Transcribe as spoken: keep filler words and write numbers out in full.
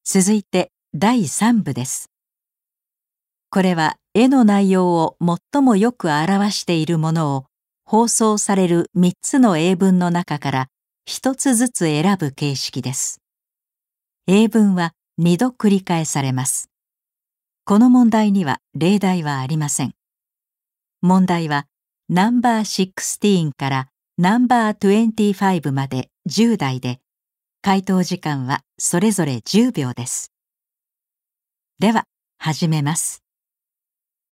続いてだいさん部です。これは絵の内容を最もよく表しているものを放送されるみっつの英文の中からひとつずつ選ぶ形式です。英文はにど繰り返されます。この問題には例題はありません。問題はナンバーじゅうろくからナンバーにじゅうごまでじゅう題で、回答時間はそれぞれじゅうびょうです。では、始めます。